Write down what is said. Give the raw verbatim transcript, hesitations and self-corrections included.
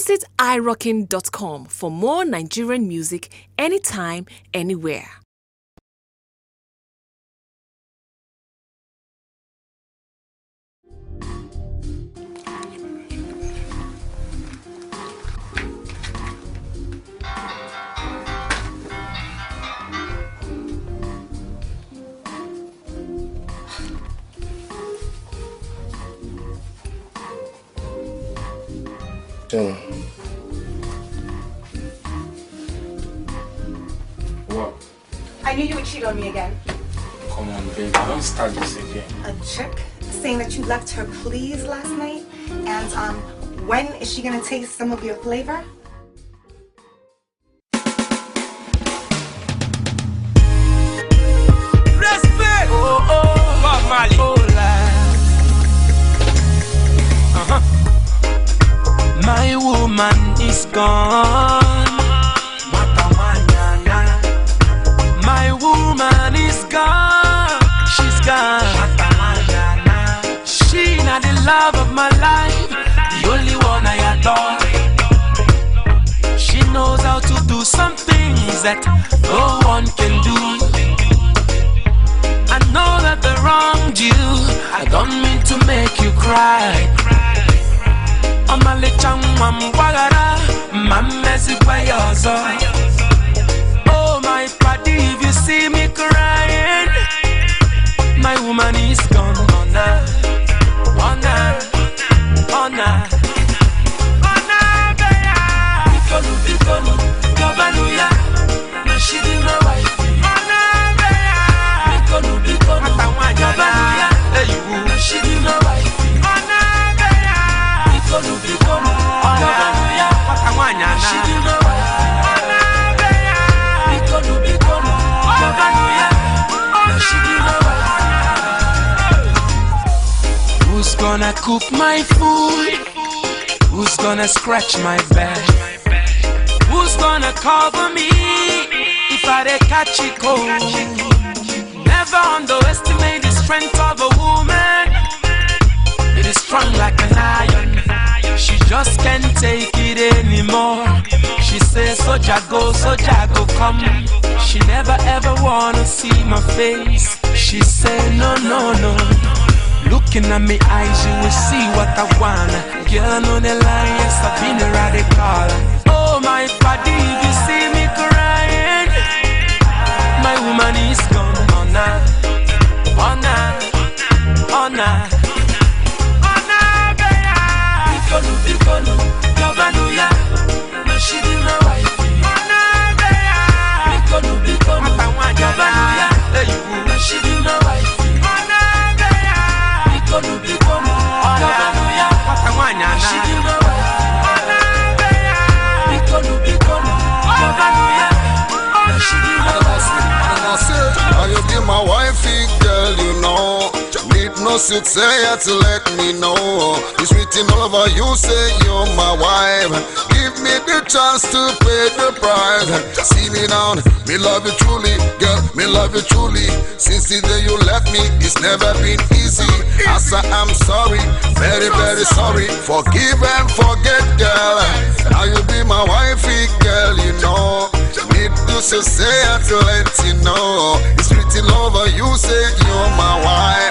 Visit i rockin dot com for more Nigerian music anytime, anywhere. What? I knew you would cheat on me again. Come on, baby, don't start this again. A chick saying that you left her pleased last night, and um, when is she gonna taste some of your flavor? Respect! Oh, oh, Bob Marley. Oh, uh-huh. My woman is gone. My woman is gone. She's gone. She not the love of my life, the only one I adore. She knows how to do some things that no one can do. I know that I wronged you. I don't mean to make you cry. I'm a little wagara, my messy payoso. Oh my party, if you see me crying, my woman is gone. Oh nah, oh nah, oh nah, oh nah, baby. Bikonu, bikonu, kabanuya, na she be my wife. Oh nah, baby. Bikonu, bikonu, kabanuya, hey you, na she be my wife. Bikonu, bikonu, kabanuya, wakamanya na she be my wife. Oh nah, baby. Bikonu, bikonu, kabanuya, na she be my wife. Who's gonna cook my food? Who's gonna scratch my back? Who's gonna cover me if I dey catch it cold? Never underestimate the strength of a woman. It is strong like an iron. She just can't take it anymore. She says, Soja go, Soja go come. She never ever wanna see my face. She said, no, no, no. Looking at me eyes, you will see what I wanna. Girl, no the lie, yes, I've been a radical. Oh, my body, if you see me crying, my woman is gone. Oh, nah, oh, nah, oh, nah. Bikonu, bikonu, kabanuya, na she be my wife. Bikonu, bikonu, kabanuya, hey you, na she be my wife. Bikonu, bikonu, kabanuya, na she be my wife. Bikonu, bikonu, kabanuya, na she be my wife. And I said, are you be my wifey, girl, you know. Need no suit, say it to let me know. It's written all over you, say you're my wife. Give me the chance to pay the price. See me down, me love you truly, girl, me love you truly. Since the day you left me, it's never been easy. As I am sorry, very, very sorry. Forgive and forget, girl. Now you be my wifey, girl, you know. Need to say it to let you know. It's written all over you, say you're my wife.